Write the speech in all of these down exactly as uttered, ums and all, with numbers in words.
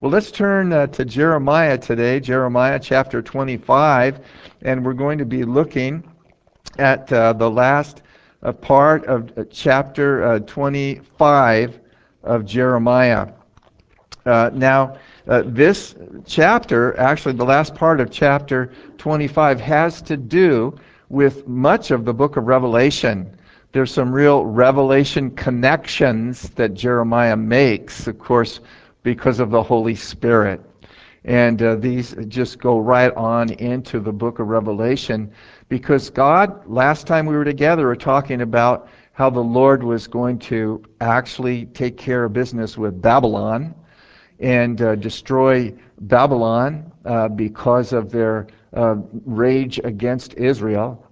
Well, let's turn uh, to Jeremiah today, Jeremiah chapter twenty-five, and we're going to be looking at uh, the last uh, part of uh, chapter uh, twenty-five of Jeremiah. Uh, now, uh, this chapter, actually the last part of chapter twenty-five, has to do with much of the book of Revelation. There's some real revelation connections that Jeremiah makes, of course, because of the Holy Spirit. And uh, these just go right on into the book of Revelation because God, last time we were together, were talking about how the Lord was going to actually take care of business with Babylon and uh, destroy Babylon uh, because of their uh, rage against Israel.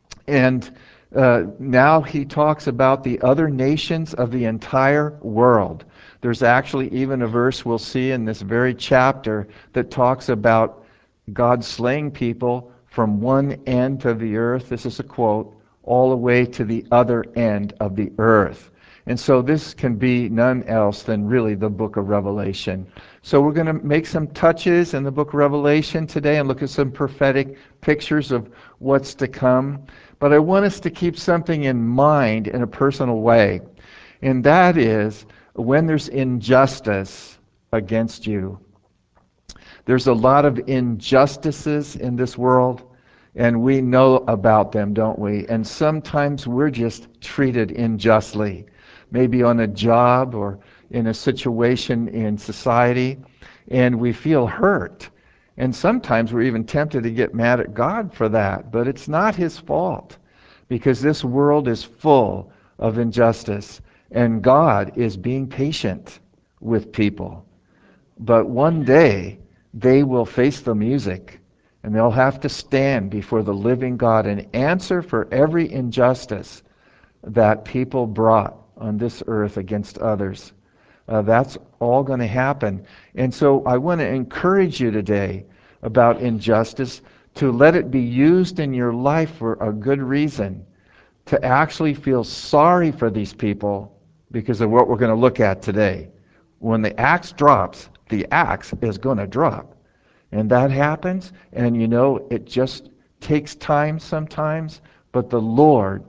And uh, now he talks about the other nations of the entire world. There's actually even a verse we'll see in this very chapter that talks about God slaying people from one end of the earth, this is a quote, all the way to the other end of the earth. And so this can be none else than really the book of Revelation. So we're going to make some touches in the book of Revelation today and look at some prophetic pictures of what's to come. But I want us to keep something in mind in a personal way. And that is when there's injustice against you. There's a lot of injustices in this world, and we know about them, don't we? And sometimes we're just treated unjustly, maybe on a job or in a situation in society, and we feel hurt. And sometimes we're even tempted to get mad at God for that, but it's not his fault because this world is full of injustice, and God is being patient with people. But one day, they will face the music, and they'll have to stand before the living God and answer for every injustice that people brought on this earth against others. Uh, that's all going to happen. And so I want to encourage you today about injustice to let it be used in your life for a good reason, to actually feel sorry for these people because of what we're going to look at today. When the axe drops, the axe is going to drop. And that happens, and you know, it just takes time sometimes, but the Lord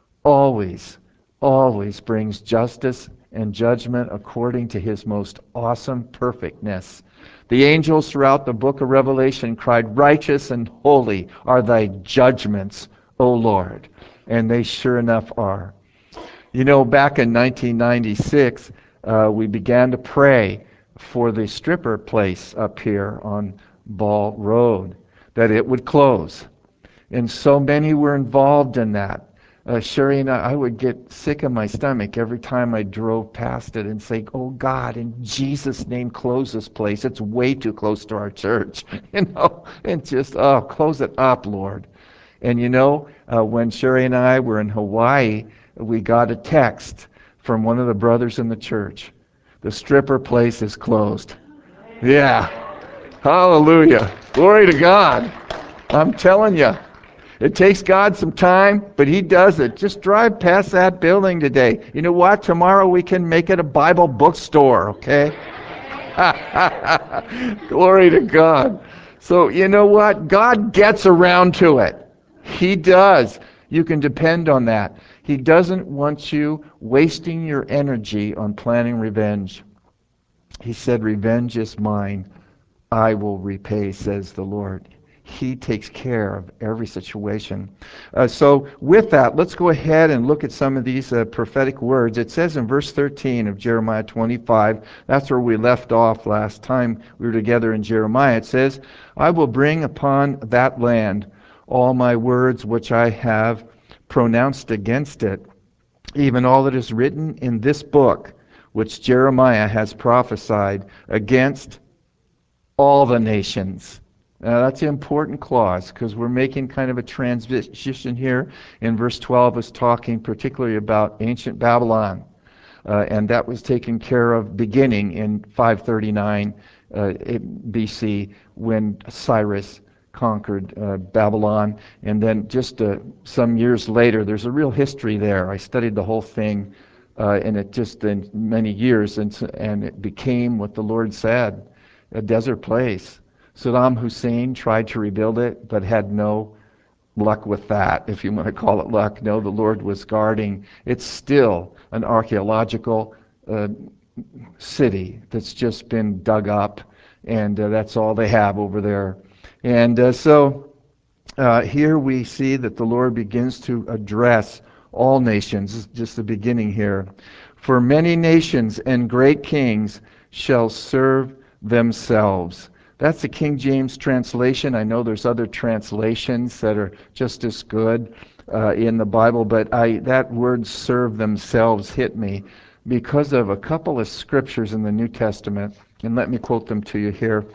always, always brings justice and judgment according to his most awesome perfectness. The angels throughout the book of Revelation cried, "Righteous and holy are thy judgments, O Lord." And they sure enough are. You know, back in nineteen ninety-six, uh, we began to pray for the stripper place up here on Ball Road, that it would close. And so many were involved in that. Uh, Sherry and I, I would get sick in my stomach every time I drove past it and say, "Oh God, in Jesus' name, close this place. It's way too close to our church." You know, and just, oh, close it up, Lord. And you know, uh, when Sherry and I were in Hawaii, we got a text from one of the brothers in the church. The stripper place is closed. Yeah. Hallelujah. Glory to God. I'm telling you, it takes God some time, but he does it. Just drive past that building today. You know what? Tomorrow we can make it a Bible bookstore, okay? Glory to God. So you know what? God gets around to it. He does. You can depend on that. He doesn't want you wasting your energy on planning revenge. He said, "Revenge is mine. I will repay," says the Lord. He takes care of every situation. Uh, so with that, let's go ahead and look at some of these uh, prophetic words. It says in verse thirteen of Jeremiah twenty-five, that's where we left off last time we were together in Jeremiah. It says, "I will bring upon that land all my words which I have pronounced against it, even all that is written in this book, which Jeremiah has prophesied against all the nations." Now that's an important clause because we're making kind of a transition here. In verse twelve is talking particularly about ancient Babylon. Uh, and that was taken care of beginning in five thirty-nine uh, B C when Cyrus conquered uh, Babylon. And then just uh, some years later, there's a real history there. I studied the whole thing, uh, and it just in many years, and, and it became what the Lord said. a desert place. Saddam Hussein tried to rebuild it, but had no luck with that, if you want to call it luck. No, the Lord was guarding. It's still an archaeological uh, city that's just been dug up, and uh, that's all they have over there. And uh, so uh, here we see that the Lord begins to address all nations. This is just the beginning here. For many nations and great kings shall serve themselves. That's the King James translation. I know there's other translations that are just as good uh, in the Bible, but I that word serve themselves hit me because of a couple of scriptures in the New Testament. And let me quote them to you here.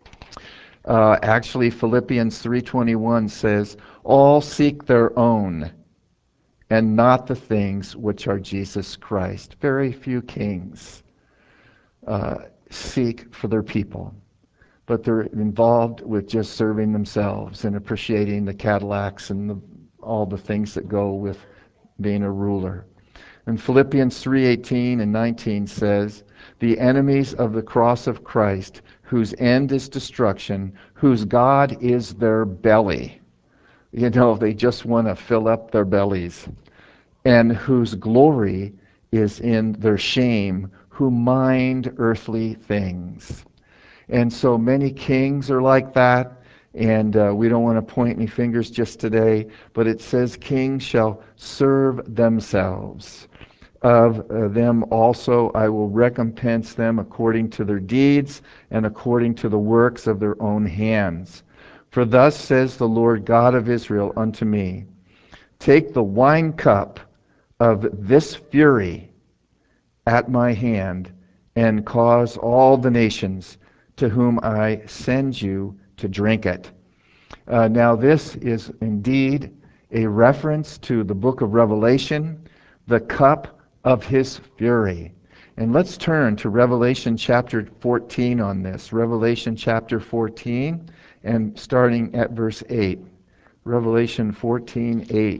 Uh, actually, Philippians three twenty-one says, all seek their own and not the things which are Jesus Christ. Very few kings uh, seek for their people, but they're involved with just serving themselves and appreciating the Cadillacs and the, all the things that go with being a ruler. And Philippians three eighteen and nineteen says, the enemies of the cross of Christ, whose end is destruction, whose God is their belly. You know, they just want to fill up their bellies. And whose glory is in their shame, who mind earthly things. And so many kings are like that, and uh, we don't want to point any fingers just today, but it says kings shall serve themselves. Of uh, them also I will recompense them according to their deeds and according to the works of their own hands. For thus says the Lord God of Israel unto me, take the wine cup of this fury at my hand and cause all the nations to whom I send you to drink it. Uh, now this is indeed a reference to the book of Revelation, the cup of his fury. And let's turn to Revelation chapter fourteen on this. Revelation chapter fourteen, and starting at verse eight. Revelation fourteen eight.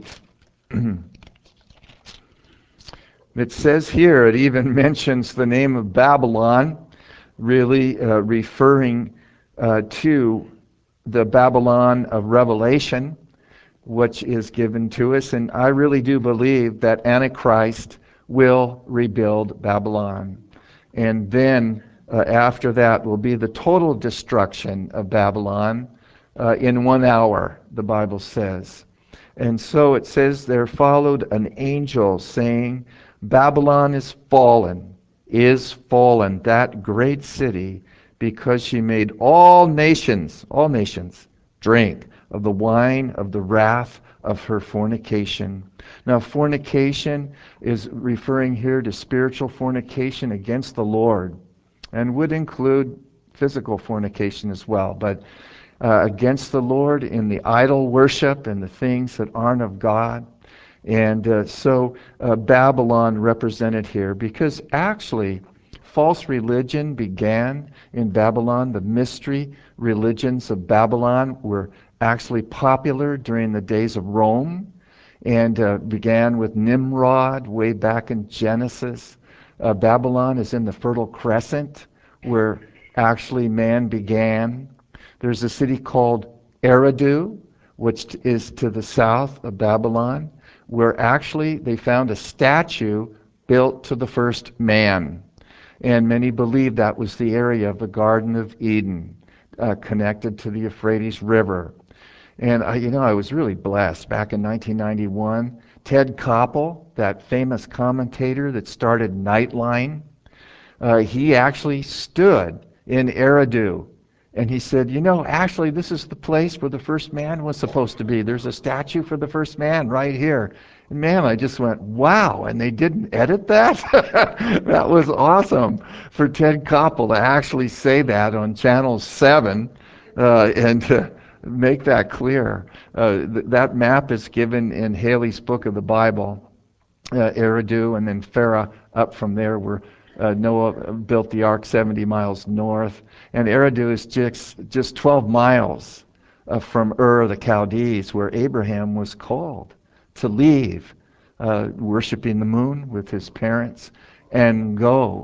It says here, it even mentions the name of Babylon, really uh, referring uh, to the Babylon of Revelation, which is given to us. And I really do believe that Antichrist will rebuild Babylon. And then uh, after that will be the total destruction of Babylon uh, in one hour, the Bible says. And so it says, there followed an angel saying, Babylon is fallen, is fallen, that great city, because she made all nations, all nations, drink of the wine of the wrath of her fornication. Now, fornication is referring here to spiritual fornication against the Lord, and would include physical fornication as well, but uh, against the Lord in the idol worship and the things that aren't of God. And uh, so uh, Babylon represented here, because actually false religion began in Babylon. The mystery religions of Babylon were actually popular during the days of Rome, and uh, began with Nimrod way back in Genesis. Uh, Babylon is in the Fertile Crescent, where actually man began. There's a city called Eridu, which is to the south of Babylon, where actually they found a statue built to the first man. And many believe that was the area of the Garden of Eden, uh, connected to the Euphrates River. And I, you know, I was really blessed. Back in nineteen ninety-one, Ted Koppel, that famous commentator that started Nightline, uh, he actually stood in Eridu, and he said, you know, actually this is the place where the first man was supposed to be. There's a statue for the first man right here. And man, I just went, wow, and they didn't edit that? That was awesome for Ted Koppel to actually say that on Channel seven, uh, and to make that clear. Uh, th- that map is given in Haley's Book of the Bible, uh, Eridu, and then Farah up from there, where uh, Noah built the ark seventy miles north. And Eridu is just, just twelve miles uh, from Ur the Chaldees, where Abraham was called to leave uh, worshiping the moon with his parents and go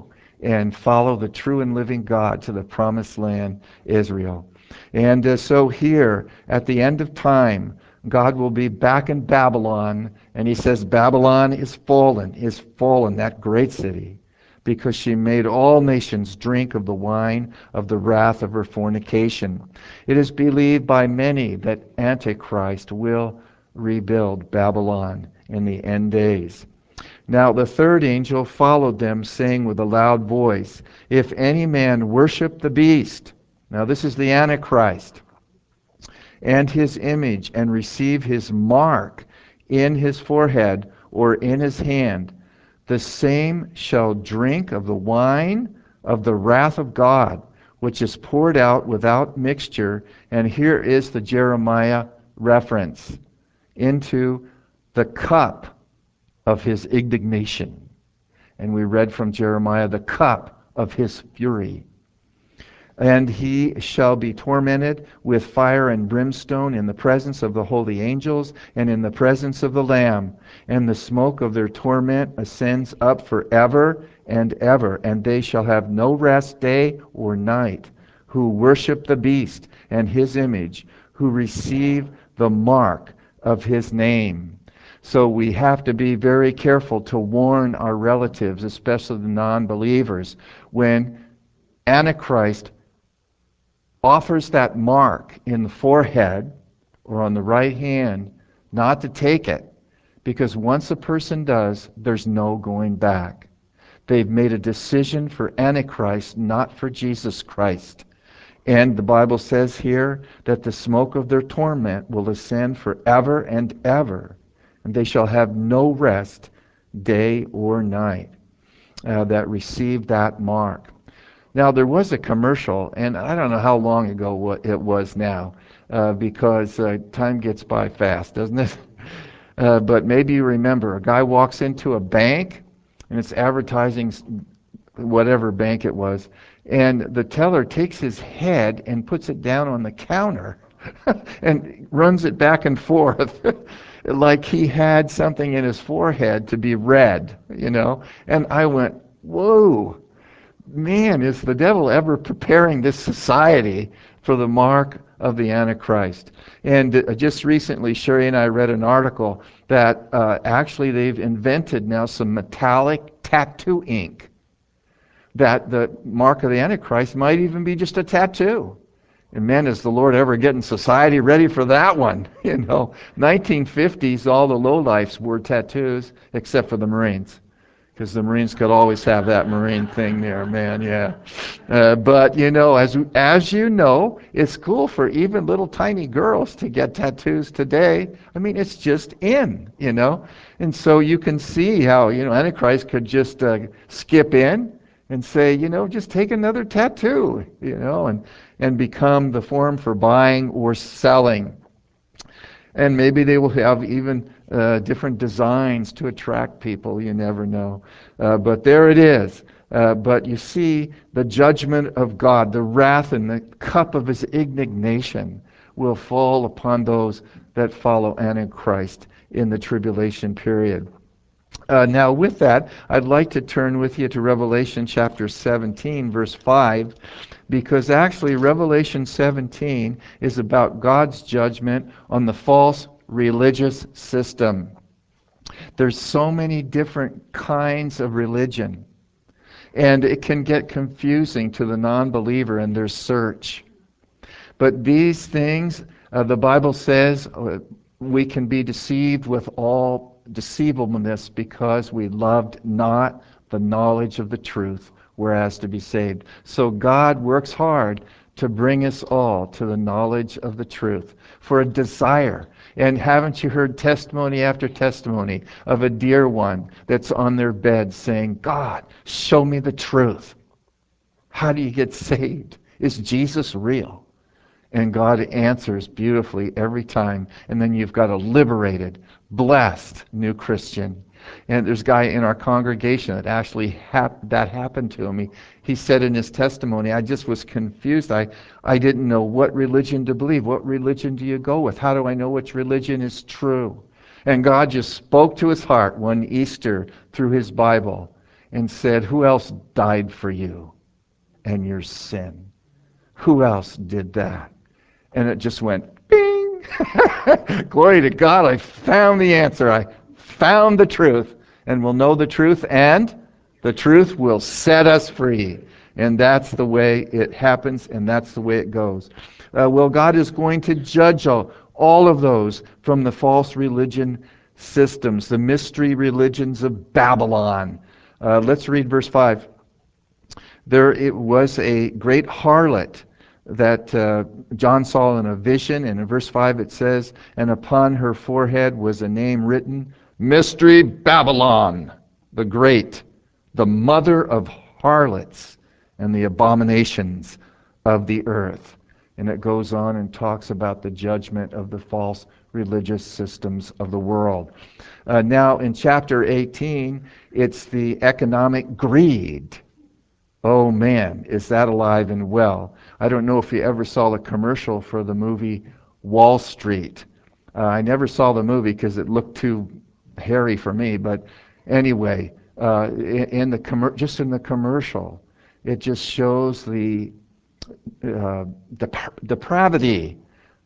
and follow the true and living God to the promised land, Israel. And uh, so here, at the end of time, God will be back in Babylon, and he says, Babylon is fallen, is fallen, that great city, because she made all nations drink of the wine of the wrath of her fornication. It is believed by many that Antichrist will rebuild Babylon in the end days. Now the third angel followed them, saying with a loud voice, If any man worship the beast, now this is the Antichrist, and his image, and receive his mark in his forehead or in his hand, the same shall drink of the wine of the wrath of God, which is poured out without mixture. And here is the Jeremiah reference, into the cup of his indignation. And we read from Jeremiah, the cup of his fury. And he shall be tormented with fire and brimstone in the presence of the holy angels and in the presence of the Lamb. And the smoke of their torment ascends up forever and ever. And they shall have no rest day or night, who worship the beast and his image, who receive the mark of his name. So we have to be very careful to warn our relatives, especially the non-believers, when Antichrist offers that mark in the forehead or on the right hand, not to take it, because once a person does, there's no going back. They've made a decision for Antichrist, not for Jesus Christ. And the Bible says here that the smoke of their torment will ascend forever and ever, and they shall have no rest day or night uh, that receive that mark. Now, there was a commercial, and I don't know how long ago it was now, uh, because uh, time gets by fast, doesn't it? Uh, but maybe you remember, a guy walks into a bank, and it's advertising whatever bank it was, and the teller takes his head and puts it down on the counter and runs it back and forth like he had something in his forehead to be read, you know? And I went, whoa. Man, is the devil ever preparing this society for the mark of the Antichrist? And uh, just recently, Sherry and I read an article that uh, actually they've invented now some metallic tattoo ink, that the mark of the Antichrist might even be just a tattoo. And man, is the Lord ever getting society ready for that one? You know, nineteen fifties, all the lowlifes wore tattoos, except for the Marines. Because the Marines could always have that Marine thing there, man, yeah. Uh, but, you know, as as you know, it's cool for even little tiny girls to get tattoos today. I mean, it's just in, you know. And so you can see how, you know, Antichrist could just uh, skip in and say, you know, just take another tattoo, you know, and, and become the form for buying or selling. And maybe they will have even uh, different designs to attract people. You never know. Uh, but there it is. Uh, but you see, the judgment of God, the wrath and the cup of his indignation will fall upon those that follow Antichrist in the tribulation period. Uh, now, with that, I'd like to turn with you to Revelation chapter seventeen, verse five, because actually Revelation seventeen is about God's judgment on the false religious system. There's so many different kinds of religion, and it can get confusing to the non-believer in their search. But these things, uh, the Bible says, uh, we can be deceived with all deceivableness because we loved not the knowledge of the truth, whereas to be saved. So God works hard to bring us all to the knowledge of the truth for a desire. And haven't you heard testimony after testimony of a dear one that's on their bed saying, God, show me the truth. How do you get saved? Is Jesus real? And God answers beautifully every time. And then you've got a liberated, blessed new Christian. And there's a guy in our congregation that actually hap- that happened to him. He, he said in his testimony, I just was confused. I, I didn't know what religion to believe. What religion do you go with? How do I know which religion is true? And God just spoke to his heart one Easter through his Bible. and said, who else died for you and your sin? Who else did that? And it just went, bing! Glory to God, I found the answer. I found the truth. And we'll know the truth, and the truth will set us free. And that's the way it happens, and that's the way it goes. Uh, well, God is going to judge all, all of those from the false religion systems, the mystery religions of Babylon. Uh, let's read verse five. There it was a great harlot that uh, John saw in a vision, and in verse five it says, and upon her forehead was a name written, Mystery Babylon, the Great, the mother of harlots and the abominations of the earth. And it goes on and talks about the judgment of the false religious systems of the world. Uh, now in chapter eighteen, it's the economic greed. Oh man, is that alive and well. I don't know if you ever saw the commercial for the movie Wall Street. Uh, I never saw the movie because it looked too hairy for me, but anyway, uh, in, in the com- just in the commercial, it just shows the uh, dep- depravity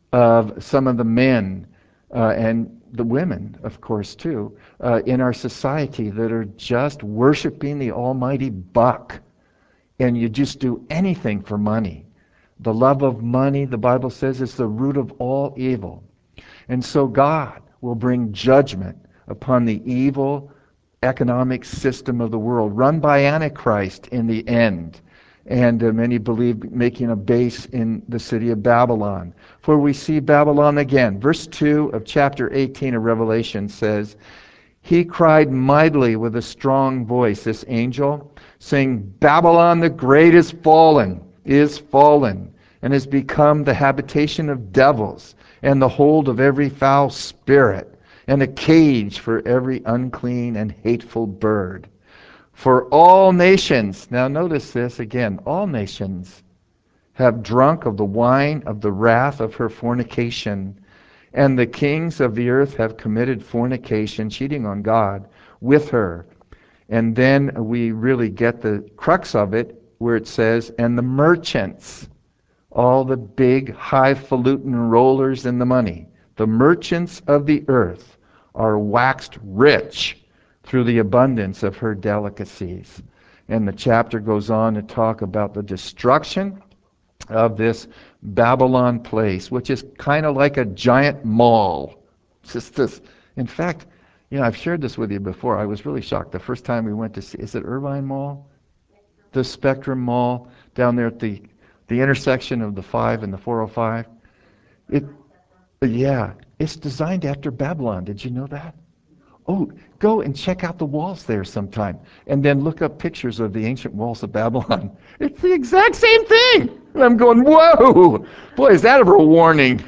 of some of the men uh, and the women, of course, too, uh, in our society that are just worshiping the almighty buck. And you just do anything for money. The love of money, the Bible says, is the root of all evil. And so God will bring judgment upon the evil economic system of the world, run by Antichrist in the end. And uh, many believe making a base in the city of Babylon. For we see Babylon again. Verse two of chapter eighteen of Revelation says, he cried mightily with a strong voice, this angel, saying, Babylon the great is fallen, is fallen, and has become the habitation of devils, and the hold of every foul spirit, and a cage for every unclean and hateful bird. For all nations, now notice this again, all nations have drunk of the wine of the wrath of her fornication. And the kings of the earth have committed fornication, cheating on God, with her. And then we really get the crux of it, where it says, and the merchants, all the big highfalutin rollers in the money, the merchants of the earth are waxed rich through the abundance of her delicacies. And the chapter goes on to talk about the destruction of this Babylon place, which is kind of like a giant mall. It's just this. In fact, you know, I've shared this with you before. I was really shocked the first time we went to see, is it Irvine Mall? The Spectrum Mall down there at the the intersection of the five and the four oh five. It, yeah, it's designed after Babylon. Did you know that? Oh, go and check out the walls there sometime. And then look up pictures of the ancient walls of Babylon. It's the exact same thing. And I'm going, whoa! Boy, is that ever a warning.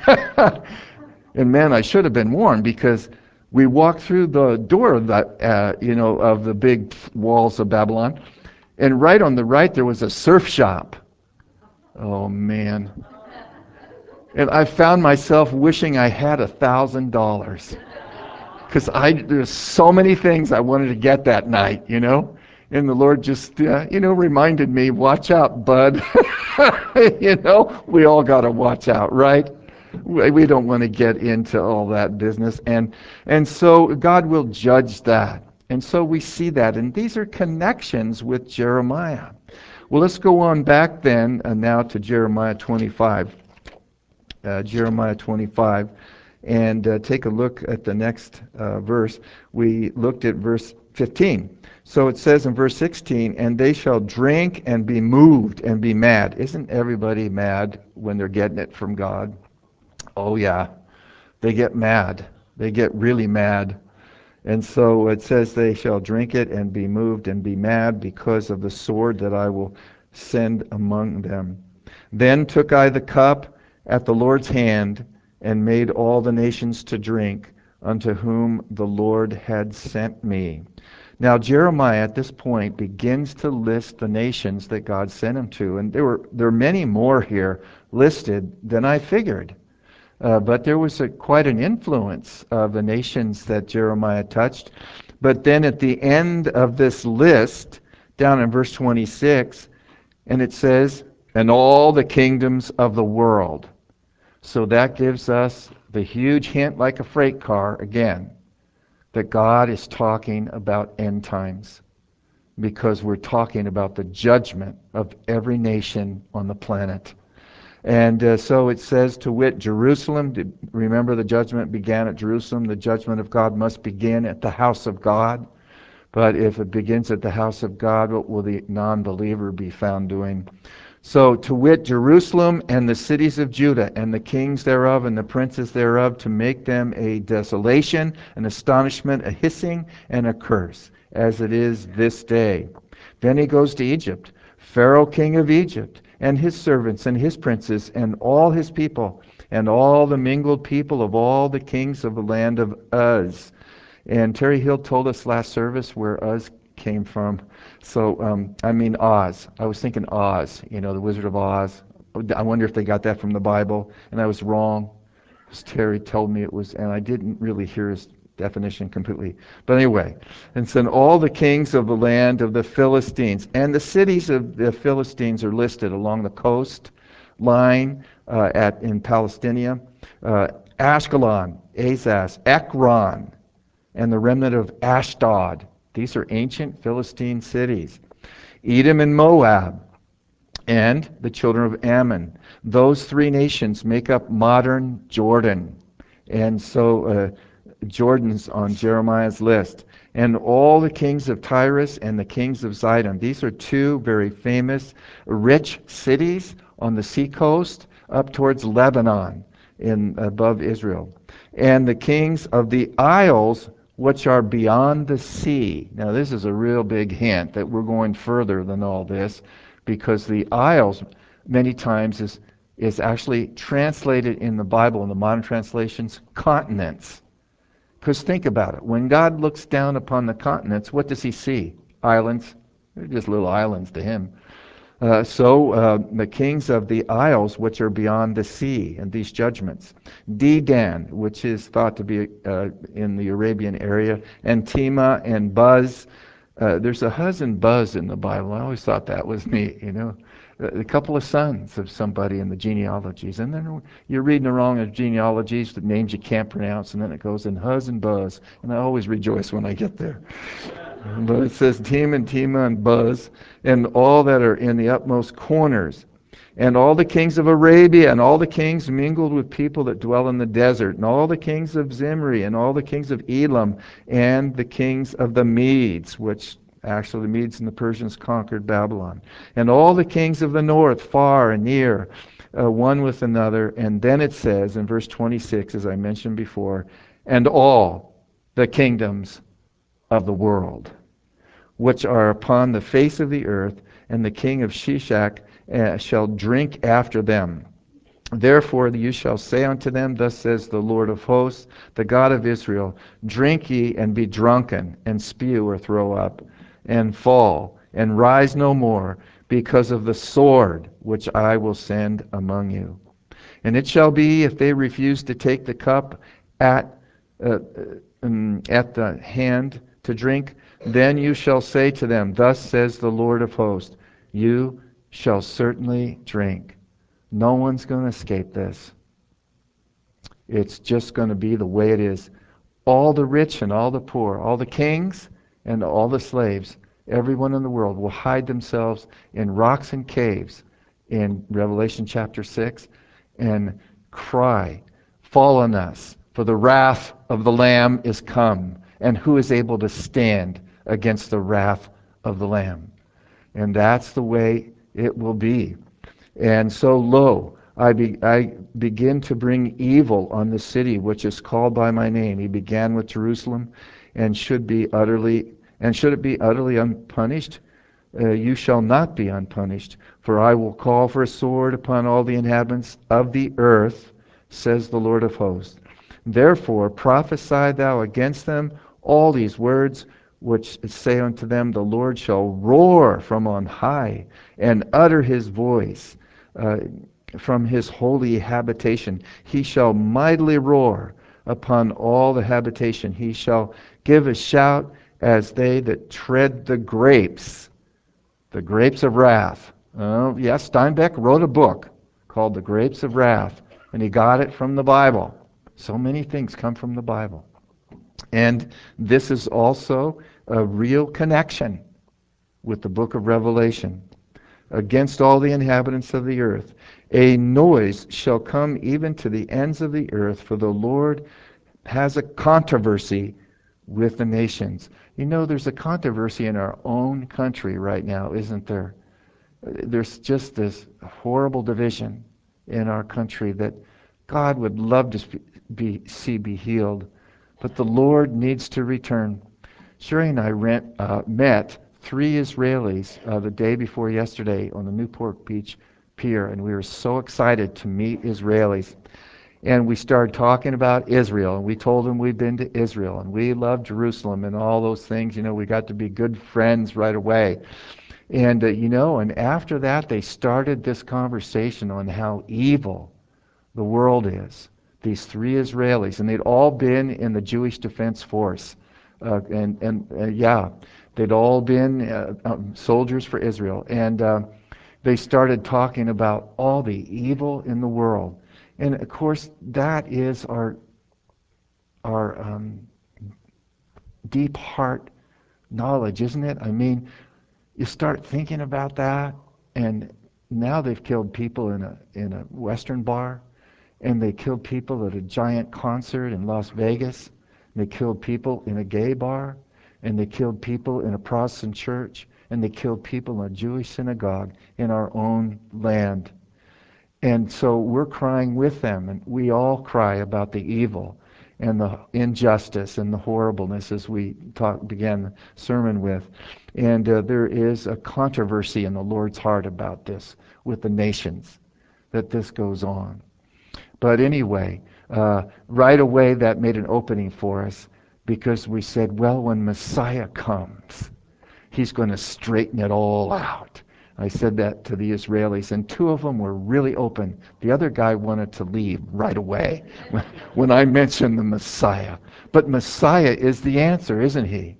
And man, I should have been warned, because we walked through the door of the, uh, you know, of the big walls of Babylon. And right on the right, there was a surf shop. Oh, man. And I found myself wishing I had a thousand dollars. Because I there's so many things I wanted to get that night, you know, and the Lord just uh, you know reminded me, watch out, bud. You know, we all got to watch out, right? We, we don't want to get into all that business, and and so God will judge that, and so we see that, and these are connections with Jeremiah. Well, let's go on back then uh, now to Jeremiah twenty-five. Uh, Jeremiah twenty-five. And uh, take a look at the next uh, verse. We looked at verse fifteen. So it says in verse sixteen, and they shall drink and be moved and be mad. Isn't everybody mad when they're getting it from God? Oh yeah, they get mad. They get really mad. And so it says they shall drink it and be moved and be mad because of the sword that I will send among them. Then took I the cup at the Lord's hand, and made all the nations to drink, unto whom the Lord had sent me. Now Jeremiah at this point begins to list the nations that God sent him to, and there were there are many more here listed than I figured. Uh, but there was a, quite an influence of the nations that Jeremiah touched. But then at the end of this list, down in verse twenty-six, and it says, and all the kingdoms of the world. So that gives us the huge hint, like a freight car, again, that God is talking about end times, because we're talking about the judgment of every nation on the planet. And uh, so it says, to wit, Jerusalem. Remember, the judgment began at Jerusalem. The judgment of God must begin at the house of God. But if it begins at the house of God, what will the non-believer be found doing? So, to wit, Jerusalem and the cities of Judah, and the kings thereof, and the princes thereof, to make them a desolation, an astonishment, a hissing, and a curse, as it is this day. Then he goes to Egypt, Pharaoh king of Egypt, and his servants, and his princes, and all his people, and all the mingled people of all the kings of the land of Uz. And Terry Hill told us last service where Uz came from. So, um, I mean Oz. I was thinking Oz, you know, the Wizard of Oz. I wonder if they got that from the Bible, and I was wrong. Because Terry told me it was, and I didn't really hear his definition completely. But anyway, and so all the kings of the land of the Philistines, and the cities of the Philistines are listed along the coast line uh, at in Palestine. Uh, Ashkelon, Azaz, Ekron, and the remnant of Ashdod. These are ancient Philistine cities. Edom and Moab, and the children of Ammon. Those three nations make up modern Jordan. And so uh, Jordan's on Jeremiah's list. And all the kings of Tyrus and the kings of Zidon. These are two very famous, rich cities on the seacoast up towards Lebanon, in above Israel. And the kings of the isles which are beyond the sea. Now this is a real big hint that we're going further than all this, because the isles many times is is actually translated in the Bible, in the modern translations, continents. Because think about it. When God looks down upon the continents, what does he see? Islands. They're just little islands to him. Uh, so uh, the kings of the isles which are beyond the sea, and these judgments. Dedan, which is thought to be uh, in the Arabian area, and Tema and Buz. Uh, there's a Huz and Buz in the Bible. I always thought that was neat, you know. A couple of sons of somebody in the genealogies. And then you're reading the wrong genealogies, the names you can't pronounce, and then it goes in Huz and Buz. And I always rejoice when I get there. But it says Tema and Tema and Buz, and all that are in the utmost corners. And all the kings of Arabia, and all the kings mingled with people that dwell in the desert, and all the kings of Zimri, and all the kings of Elam, and the kings of the Medes, which actually the Medes and the Persians conquered Babylon, and all the kings of the north, far and near, uh, one with another. And then it says in verse twenty-six, as I mentioned before, and all the kingdoms of the world, which are upon the face of the earth, and the king of Shishak uh, shall drink after them. Therefore you shall say unto them, thus says the Lord of hosts, the God of Israel, drink ye and be drunken, and spew or throw up, and fall, and rise no more, because of the sword which I will send among you. And it shall be, if they refuse to take the cup at, uh, um, at the hand to drink, then you shall say to them, thus says the Lord of hosts, you shall certainly drink. No one's going to escape this. It's just going to be the way it is. All the rich and all the poor, all the kings and all the slaves, everyone in the world will hide themselves in rocks and caves in Revelation chapter six and cry, fall on us, for the wrath of the Lamb is come, and who is able to stand against the wrath of the Lamb? And that's the way it will be. And so, lo, I, be, I begin to bring evil on the city which is called by my name. He began with Jerusalem, and should be utterly, and should it be utterly unpunished? Uh, you shall not be unpunished, for I will call for a sword upon all the inhabitants of the earth, says the Lord of hosts. Therefore prophesy thou against them all these words, which say unto them, the Lord shall roar from on high, and utter his voice uh, from his holy habitation. He shall mightily roar upon all the habitation. He shall give a shout as they that tread the grapes. The Grapes of Wrath. Oh, yes, Steinbeck wrote a book called The Grapes of Wrath, and he got it from the Bible. So many things come from the Bible. And this is also a real connection with the book of Revelation. Against all the inhabitants of the earth, a noise shall come even to the ends of the earth, for the Lord has a controversy with the nations. You know, there's a controversy in our own country right now, isn't there? There's just this horrible division in our country that God would love to be, see be healed, but the Lord needs to return. Sherry and I rent, uh, met three Israelis uh, the day before yesterday on the Newport Beach Pier, and we were so excited to meet Israelis. And we started talking about Israel, and we told them we'd been to Israel, and we love Jerusalem and all those things. You know, we got to be good friends right away. And, uh, you know, and after that, they started this conversation on how evil the world is. These three Israelis, and they'd all been in the Jewish Defense Force. Uh, and, and uh, yeah, they'd all been uh, um, soldiers for Israel. And uh, they started talking about all the evil in the world. And of course, that is our our um, deep heart knowledge, isn't it? I mean, you start thinking about that, and now they've killed people in a in a Western bar, and they killed people at a giant concert in Las Vegas. And they killed people in a gay bar, and they killed people in a Protestant church, and they killed people in a Jewish synagogue in our own land. And so we're crying with them, and we all cry about the evil and the injustice and the horribleness as we talk, began the sermon with. And uh, there is a controversy in the Lord's heart about this with the nations, that this goes on. But anyway, uh, right away that made an opening for us, because we said, well, when Messiah comes, he's going to straighten it all out. I said that to the Israelis, and two of them were really open. The other guy wanted to leave right away when, when I mentioned the Messiah. But Messiah is the answer, isn't he?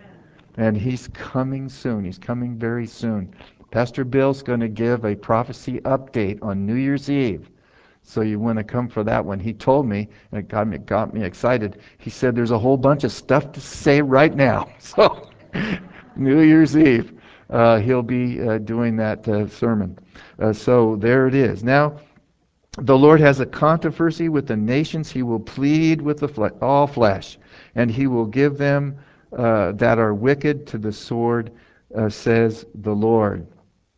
And he's coming soon. He's coming very soon. Pastor Bill's going to give a prophecy update on New Year's Eve. So you want to come for that one. He told me, and it got me, got me excited. He said there's a whole bunch of stuff to say right now. So New Year's Eve. Uh, he'll be uh, doing that uh, sermon. Uh, so there it is. Now, the Lord has a controversy with the nations. He will plead with the fle- all flesh, and he will give them uh, that are wicked to the sword, uh, says the Lord.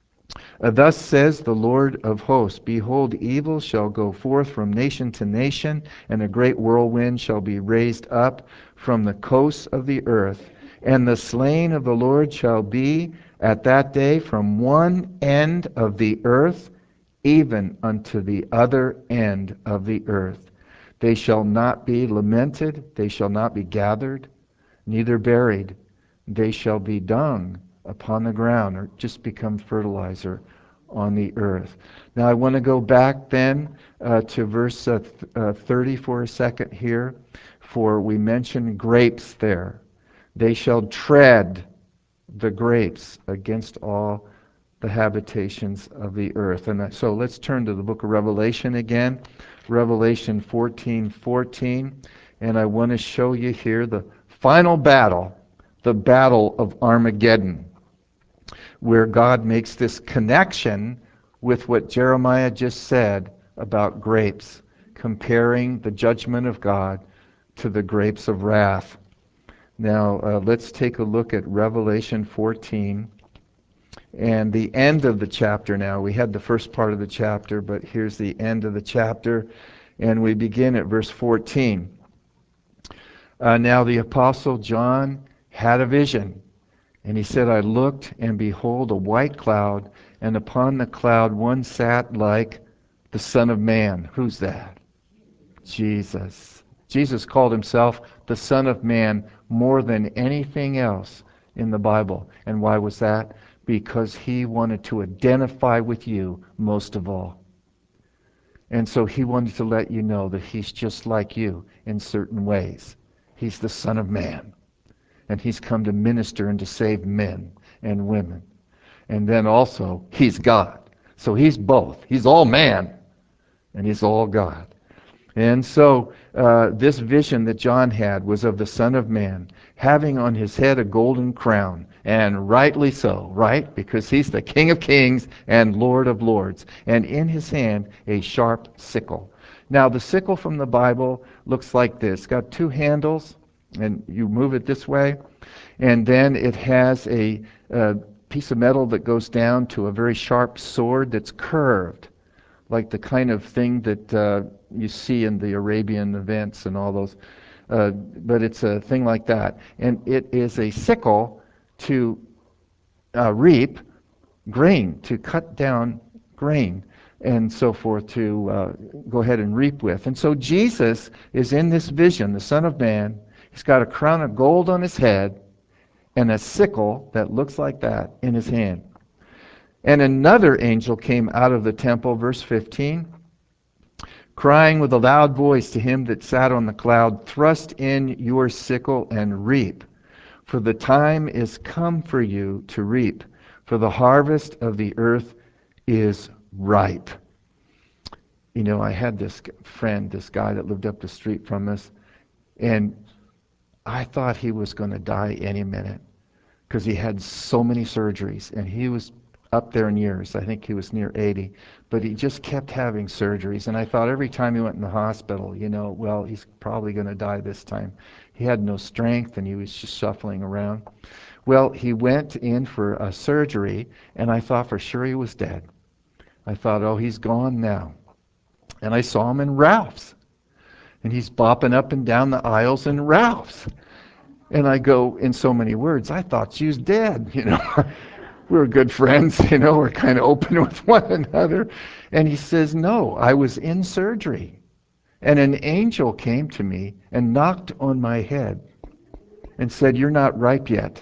Uh, thus says the Lord of hosts, behold, evil shall go forth from nation to nation, and a great whirlwind shall be raised up from the coasts of the earth. And the slain of the Lord shall be at that day from one end of the earth even unto the other end of the earth. They shall not be lamented, they shall not be gathered, neither buried. They shall be dung upon the ground, or just become fertilizer on the earth. Now I want to go back then uh, to verse uh, th- uh, thirty for a second here, for we mentioned grapes there. They shall tread the grapes against all the habitations of the earth. And so let's turn to the book of Revelation again, Revelation fourteen fourteen, and I want to show you here the final battle, the battle of Armageddon, where God makes this connection with what Jeremiah just said about grapes, comparing the judgment of God to the grapes of wrath. Now, uh, let's take a look at Revelation fourteen and the end of the chapter now. We had the first part of the chapter, but here's the end of the chapter, and we begin at verse fourteen. Uh, now the Apostle John had a vision, and he said, I looked, and behold, a white cloud, and upon the cloud one sat like the Son of Man. Who's that? Jesus. Jesus called himself the Son of Man more than anything else in the Bible. And why was that? Because he wanted to identify with you most of all. And so he wanted to let you know that he's just like you in certain ways. He's the Son of Man. And he's come to minister and to save men and women. and then also he's God. So he's both. He's all man, and he's all God. And so uh, this vision that John had was of the Son of Man having on his head a golden crown, and rightly so, right? Because he's the King of Kings and Lord of Lords, and in his hand a sharp sickle. Now the sickle from the Bible looks like this. It's got two handles, and you move it this way, and then it has a, a piece of metal that goes down to a very sharp sword that's curved, like the kind of thing that uh, you see in the Arabian events and all those. Uh, but it's a thing like that. And it is a sickle to uh, reap grain, to cut down grain, and so forth, to uh, go ahead and reap with. And so Jesus is in this vision, the Son of Man. He's got a crown of gold on his head and a sickle that looks like that in his hand. And another angel came out of the temple, verse fifteen, crying with a loud voice to him that sat on the cloud, "Thrust in your sickle and reap, for the time is come for you to reap, for the harvest of the earth is ripe." You know, I had this friend, this guy that lived up the street from us, and I thought he was going to die any minute because he had so many surgeries, and he was up there in years. I think he was near eighty, but he just kept having surgeries. And I thought every time he went in the hospital, you know, well, he's probably going to die this time. He had no strength, and he was just shuffling around. Well, he went in for a surgery, and I thought for sure he was dead. I thought, oh, he's gone now. And I saw him in Ralph's, and he's bopping up and down the aisles in Ralph's. And I go, in so many words, I thought she was dead, you know. We were good friends, you know, we're kind of open with one another. And he says, no, I was in surgery. And an angel came to me and knocked on my head and said, "You're not ripe yet."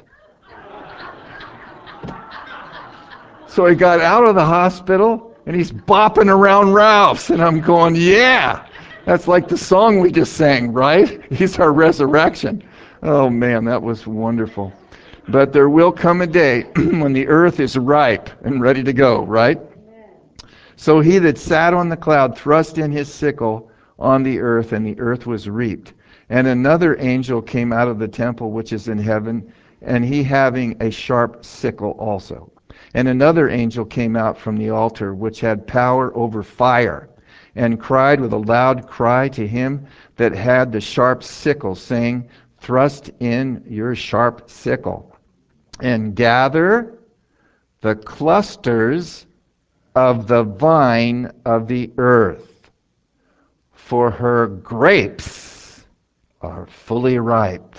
So he got out of the hospital and he's bopping around Ralph's. And I'm going, yeah, that's like the song we just sang, right? He's our resurrection. Oh man, that was wonderful. But there will come a day when the earth is ripe and ready to go, right? So he that sat on the cloud thrust in his sickle on the earth, and the earth was reaped. And another angel came out of the temple which is in heaven, and he having a sharp sickle also. And another angel came out from the altar, which had power over fire, and cried with a loud cry to him that had the sharp sickle, saying, "Thrust in your sharp sickle, and gather the clusters of the vine of the earth, for her grapes are fully ripe."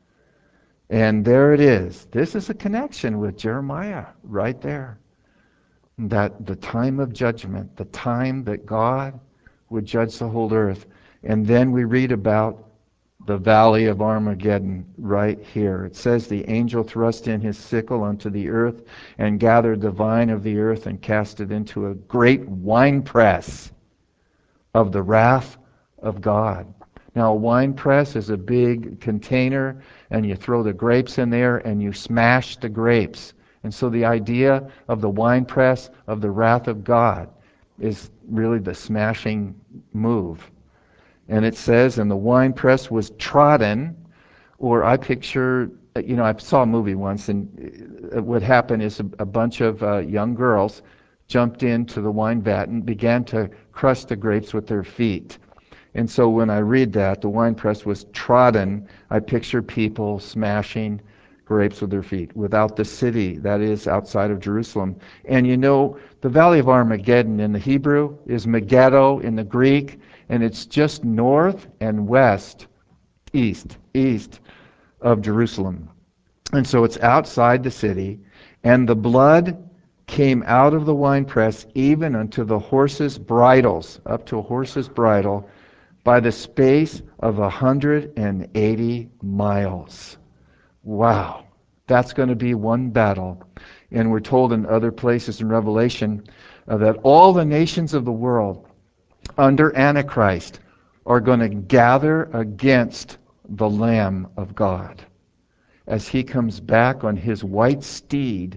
And there it is. This is a connection with Jeremiah right there. That the time of judgment, the time that God would judge the whole earth. And then we read about the valley of Armageddon right here. It says, the angel thrust in his sickle unto the earth and gathered the vine of the earth and cast it into a great winepress of the wrath of God. Now, a wine press is a big container, and you throw the grapes in there and you smash the grapes. And so the idea of the wine press of the wrath of God is really the smashing move. And it says, and the winepress was trodden, or I picture, you know, I saw a movie once, and what happened is a, a bunch of uh, young girls jumped into the wine vat and began to crush the grapes with their feet. And so when I read that, the winepress was trodden, I picture people smashing grapes with their feet without the city, that is, outside of Jerusalem. And you know, the Valley of Armageddon in the Hebrew is Megiddo in the Greek, and it's just north and west, east, east of Jerusalem. And so it's outside the city, and the blood came out of the winepress even unto the horses' bridles, up to a horse's bridle, by the space of a hundred and eighty miles. Wow, that's going to be one battle. And we're told in other places in Revelation uh, that all the nations of the world under Antichrist are going to gather against the Lamb of God as he comes back on his white steed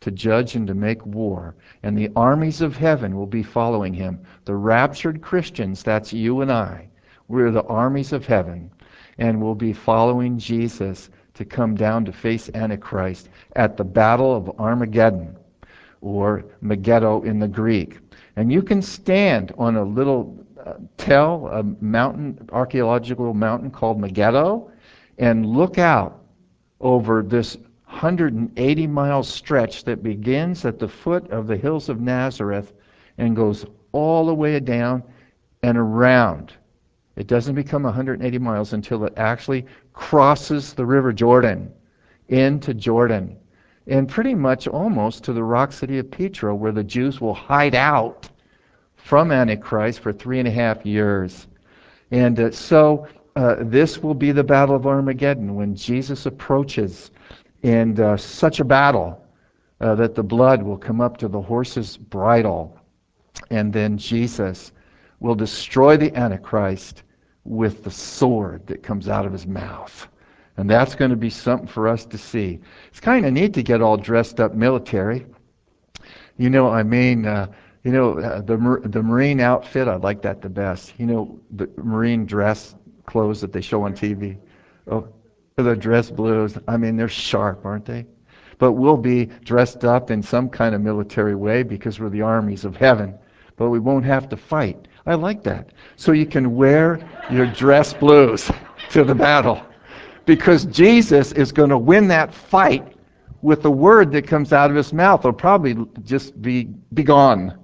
to judge and to make war. And the armies of heaven will be following him. The raptured Christians, that's you and I. We're the armies of heaven. And we'll be following Jesus to come down to face Antichrist at the Battle of Armageddon, or Megiddo in the Greek. And you can stand on a little uh, tell, a mountain, archaeological mountain called Megiddo, and look out over this one hundred eighty mile stretch that begins at the foot of the hills of Nazareth and goes all the way down and around. It doesn't become one hundred eighty miles until it actually crosses the River Jordan into Jordan, and pretty much almost to the rock city of Petra, where the Jews will hide out from Antichrist for three and a half years. And uh, so uh, this will be the Battle of Armageddon, when Jesus approaches, and uh, such a battle uh, that the blood will come up to the horse's bridle, and then Jesus will destroy the Antichrist with the sword that comes out of his mouth. And that's going to be something for us to see. It's kind of neat to get all dressed up military. You know, I mean, uh, you know, uh, the the Marine outfit, I like that the best. You know, the Marine dress clothes that they show on T V. Oh, the dress blues. I mean, they're sharp, aren't they? But we'll be dressed up in some kind of military way because we're the armies of heaven. But we won't have to fight. I like that. So you can wear your dress blues to the battle, because Jesus is going to win that fight with the word that comes out of his mouth. It'll probably just be, be gone.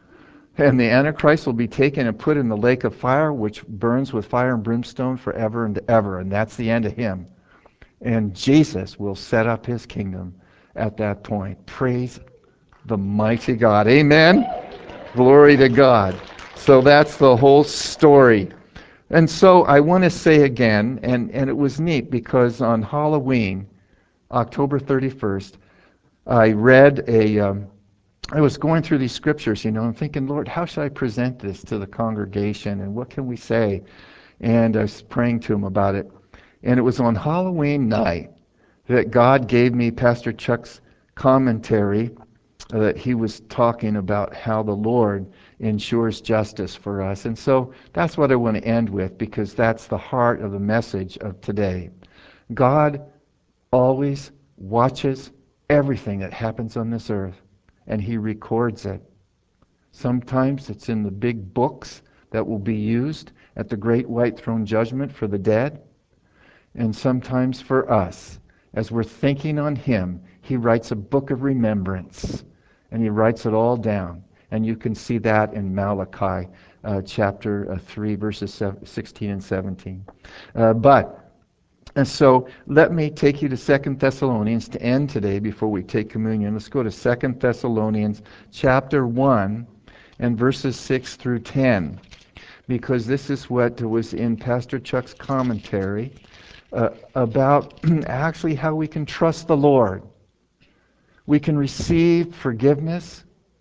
And the Antichrist will be taken and put in the lake of fire, which burns with fire and brimstone forever and ever. And that's the end of him. And Jesus will set up his kingdom at that point. Praise the mighty God. Amen. Glory to God. So that's the whole story. And so I want to say again, and, and it was neat because on Halloween, October thirty-first, I read a, um, I was going through these scriptures, you know, and thinking, Lord, how should I present this to the congregation, and what can we say? And I was praying to him about it. And it was on Halloween night that God gave me Pastor Chuck's commentary, uh, that he was talking about how the Lord ensures justice for us. And so that's what I want to end with, because that's the heart of the message of today. God always watches everything that happens on this earth, and he records it. Sometimes it's in the big books that will be used at the great white throne judgment for the dead, and sometimes for us, as we're thinking on him, he writes a book of remembrance, and he writes it all down. And you can see that in Malachi uh, chapter uh, three, verses sixteen and seventeen. Uh, but, and so let me take you to Second Thessalonians to end today before we take communion. Let's go to Second Thessalonians chapter one and verses six through ten, because this is what was in Pastor Chuck's commentary uh, about actually how we can trust the Lord. We can receive forgiveness.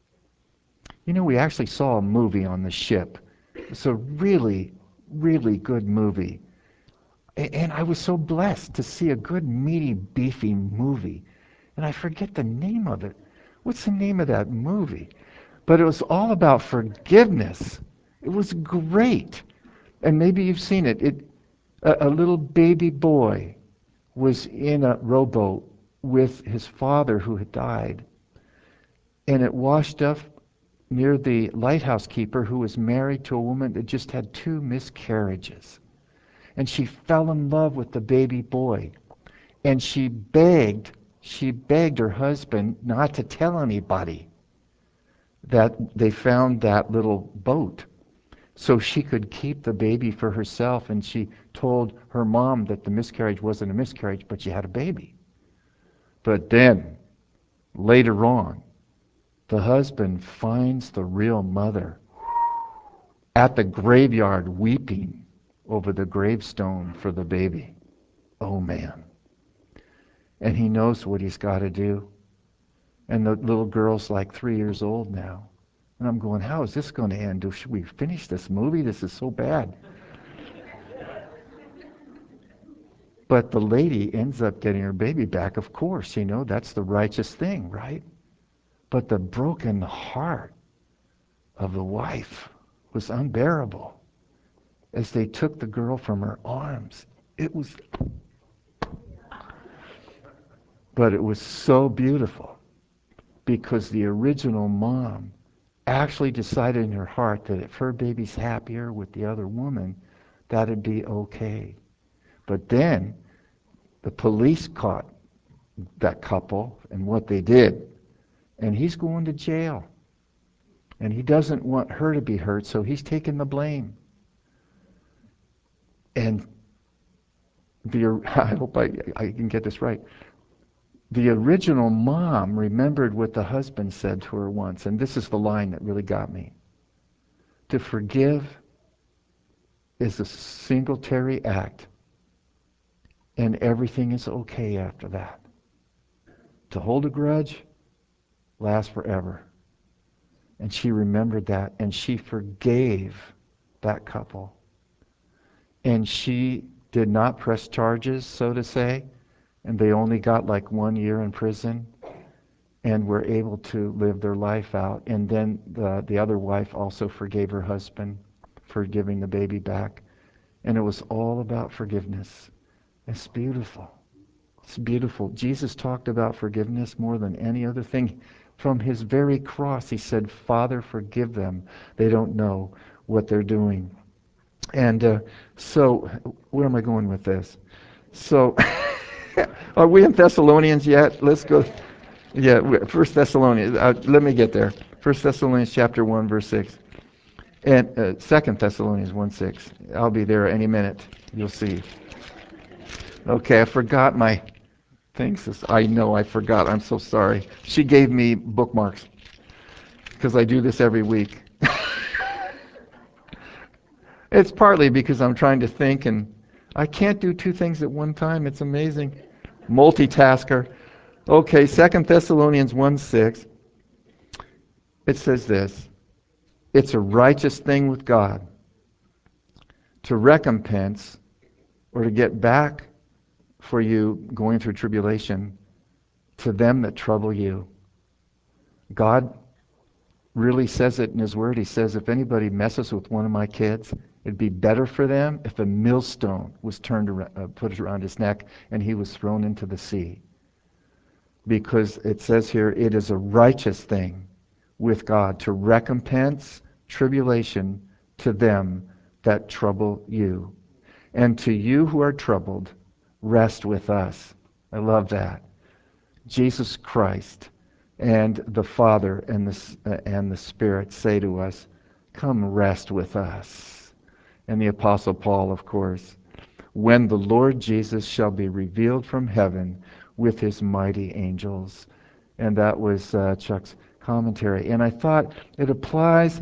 You know, we actually saw a movie on the ship. It's a really, really good movie. And I was so blessed to see a good, meaty, beefy movie. And I forget the name of it. What's the name of that movie? But it was all about forgiveness. It was great. And maybe you've seen it. It a, a little baby boy was in a rowboat with his father who had died. And it washed up near the lighthouse keeper, who was married to a woman that just had two miscarriages. And she fell in love with the baby boy. And she begged, she begged her husband not to tell anybody that they found that little boat, so she could keep the baby for herself. And she told her mom that the miscarriage wasn't a miscarriage, but she had a baby. But then, later on, the husband finds the real mother at the graveyard weeping over the gravestone for the baby. Oh man. And he knows what he's got to do. And the little girl's like three years old now. And I'm going, how is this going to end? Should we finish this movie? This is so bad. But the lady ends up getting her baby back, of course. You know, that's the righteous thing, right? But the broken heart of the wife was unbearable as they took the girl from her arms. It was, but it was so beautiful because the original mom actually decided in her heart that if her baby's happier with the other woman, that'd be okay. But then the police caught that couple and what they did, and he's going to jail. And he doesn't want her to be hurt, so he's taking the blame. And the I hope I, I can get this right. The original mom remembered what the husband said to her once, and this is the line that really got me. To forgive is a singletary act, and everything is okay after that. To hold a grudge lasts forever. And she remembered that, and she forgave that couple. And she did not press charges, so to say, and they only got like one year in prison and were able to live their life out. And then the, the other wife also forgave her husband for giving the baby back. And it was all about forgiveness. It's beautiful. It's beautiful. Jesus talked about forgiveness more than any other thing. From his very cross, he said, Father, forgive them. They don't know what they're doing. And uh, so, where am I going with this? So, are we in Thessalonians yet? Let's go. Yeah, First Thessalonians. Uh, let me get there. First Thessalonians chapter one, verse six. And uh, Second Thessalonians one six. I'll be there any minute. You'll see. Okay, I forgot my things. I know I forgot. I'm so sorry. She gave me bookmarks because I do this every week. It's partly because I'm trying to think, and I can't do two things at one time. It's amazing. Multitasker. Okay, Second Thessalonians one six. It says this. It's a righteous thing with God to recompense or to get back for you going through tribulation to them that trouble you. God really says it in his word. He says, if anybody messes with one of my kids, it'd be better for them if a millstone was turned around, uh, put around his neck and he was thrown into the sea. Because it says here, it is a righteous thing with God to recompense tribulation to them that trouble you. And to you who are troubled, rest with us. I love that. Jesus Christ and the Father and the, uh, and the Spirit say to us, come rest with us. And the Apostle Paul, of course, when the Lord Jesus shall be revealed from heaven with his mighty angels. And that was uh, Chuck's commentary. And I thought it applies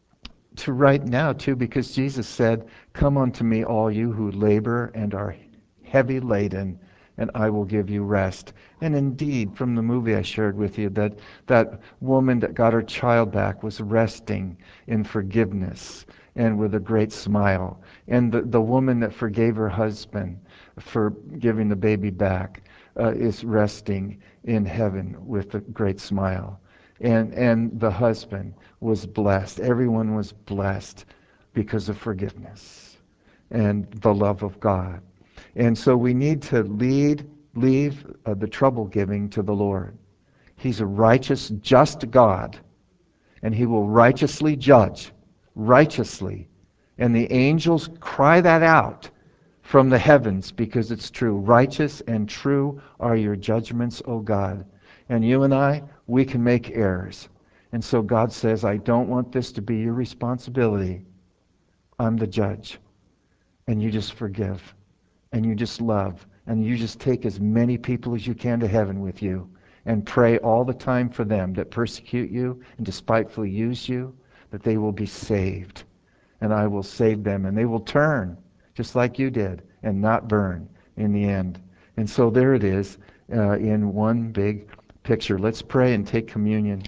to right now, too, because Jesus said, come unto me, all you who labor and are heavy laden, and I will give you rest. And indeed, from the movie I shared with you, that that woman that got her child back was resting in forgiveness and with a great smile. And the, the woman that forgave her husband for giving the baby back uh, is resting in heaven with a great smile. And and the husband was blessed. Everyone was blessed because of forgiveness and the love of God. And so we need to lead, leave uh, the trouble giving to the Lord. He's a righteous, just God, and he will righteously judge, righteously. And the angels cry that out from the heavens because it's true. Righteous and true are your judgments, O God. And you and I, we can make errors. And so God says, I don't want this to be your responsibility. I'm the judge. And you just forgive. And you just love. And you just take as many people as you can to heaven with you. And pray all the time for them that persecute you and despitefully use you, that they will be saved. And I will save them. And they will turn, just like you did, and not burn in the end. And so there it is uh, in one big picture. Let's pray and take communion.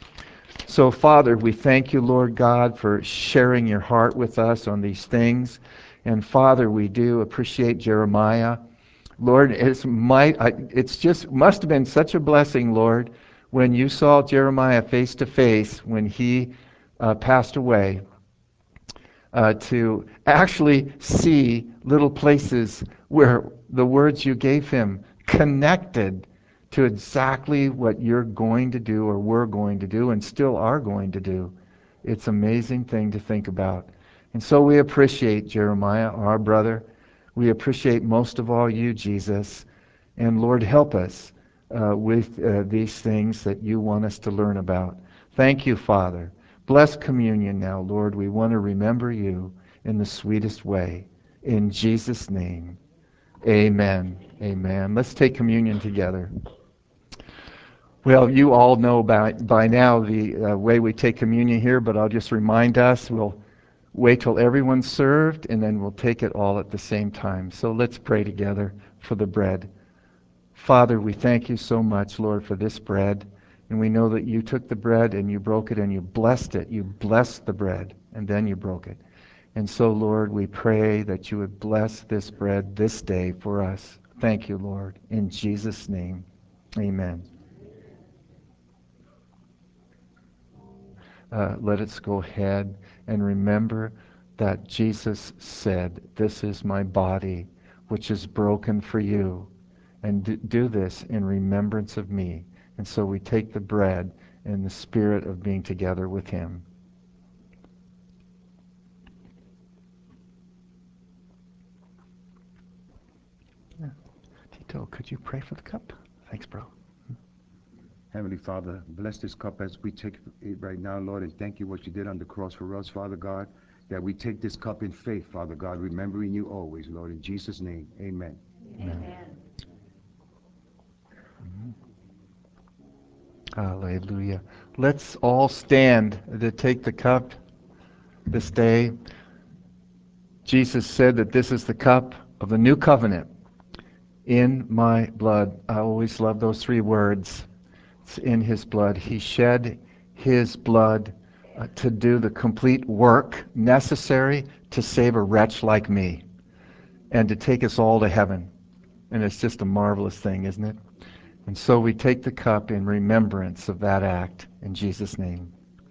So, Father, we thank you, Lord God, for sharing your heart with us on these things. And Father, we do appreciate Jeremiah. Lord, it's might it's just must have been such a blessing, Lord, when you saw Jeremiah face to face when he uh, passed away, uh, to actually see little places where the words you gave him connected to exactly what you're going to do or we're going to do and still are going to do. It's an amazing thing to think about. And so we appreciate Jeremiah, our brother. We appreciate most of all you, Jesus. And Lord, help us uh, with uh, these things that you want us to learn about. Thank you, Father. Bless communion now, Lord. We want to remember you in the sweetest way. In Jesus' name, amen. Amen. Let's take communion together. Well, you all know by, by now the uh, way we take communion here, but I'll just remind us. We'll wait till everyone's served, and then we'll take it all at the same time. So let's pray together for the bread. Father, we thank you so much, Lord, for this bread. And we know that you took the bread and you broke it and you blessed it. You blessed the bread and then you broke it. And so, Lord, we pray that you would bless this bread this day for us. Thank you, Lord. In Jesus' name, amen. Uh, let us go ahead and remember that Jesus said, "This is my body, which is broken for you. And do this in remembrance of me." And so we take the bread in the spirit of being together with him. Yeah. Tito, could you pray for the cup? Thanks, bro. Heavenly Father, bless this cup as we take it right now, Lord, and thank you what you did on the cross for us, Father God, that we take this cup in faith, Father God, remembering you always, Lord. In Jesus' name, amen. Amen. Amen. Hallelujah. Let's all stand to take the cup this day. Jesus said that this is the cup of the new covenant in my blood. I always love those three words. It's in his blood. He shed his blood uh, to do the complete work necessary to save a wretch like me and to take us all to heaven. And it's just a marvelous thing, isn't it? And so we take the cup in remembrance of that act in Jesus' name.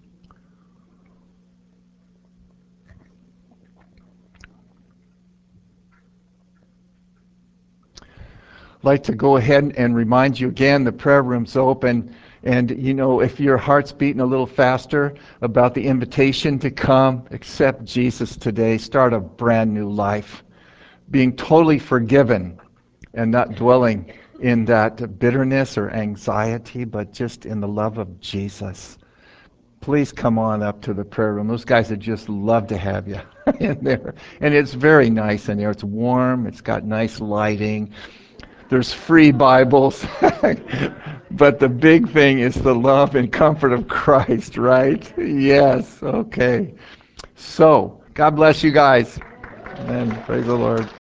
I'd like to go ahead and remind you again, the prayer room's open. And, you know, if your heart's beating a little faster about the invitation to come, accept Jesus today, start a brand new life, being totally forgiven and not dwelling in that bitterness or anxiety, but just in the love of Jesus. Please come on up to the prayer room. Those guys would just love to have you in there. And it's very nice in there. It's warm. It's got nice lighting. There's free Bibles. But the big thing is the love and comfort of Christ, right? Yes. Okay. So, God bless you guys. Amen. Praise the Lord.